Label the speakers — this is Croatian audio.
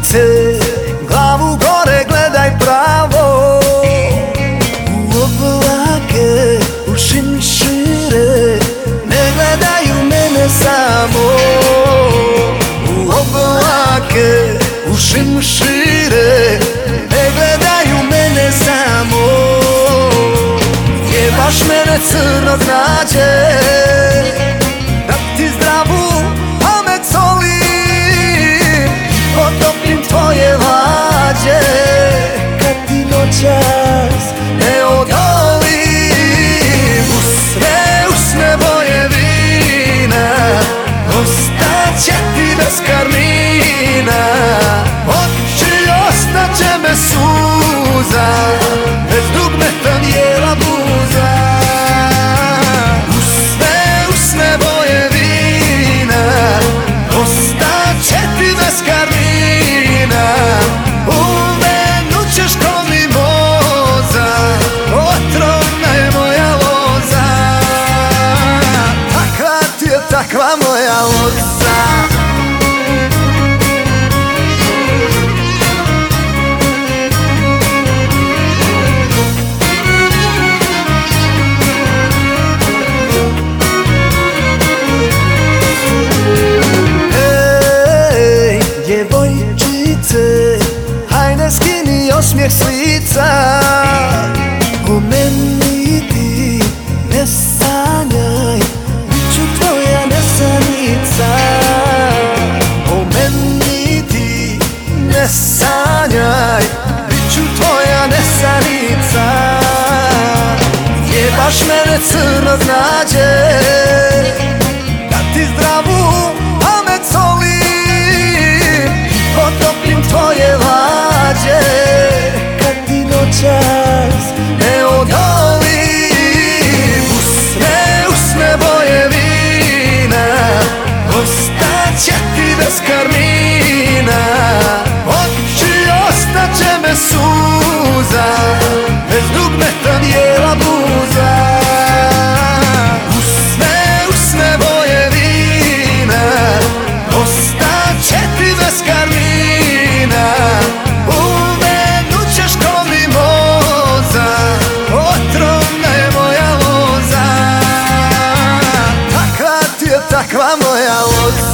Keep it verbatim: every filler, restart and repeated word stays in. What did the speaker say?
Speaker 1: djevojčice, glavu gore gledaj pravo. U oblake, u šinšire, ne gledaju mene samo. U oblake, u šinšire, ne gledaju mene samo. Jebaš mene crno znađe, da ti zdravu pamet solim, potopim tvoje lađe, kad ti noćas ne odolim. Usne, usne boje vina, ostaće ti bez karmina. Oči ostaće me suza, bez dugmeta bijela buza. Usne, usne boje vina, ostaće ti bez karmina. Uvenut ćeš ko mimoza, otrovna je moja loza. Takva ti je takva moja loza. Djevojčice, hajde skini osmijeh s lica. O meni ti ne sanjaj, bit ću tvoja nesanica. O meni ti ne sanjaj, bit ću tvoja nesanica. Jebaš mene crno znađe, da ti zdravu pamet solim, potopim tvoje lađe, kad ti noćas ne odolim. Usne, usne boje vina, ostaće ti bez karmina. Oči ostaće me suza, bez dugmeta bijela buza. Usne, usne boje vina, ostaće ti bez karmina. Uvenut ćeš ko mimoza, otrovna je moja loza. Takva ti je takva moja loza.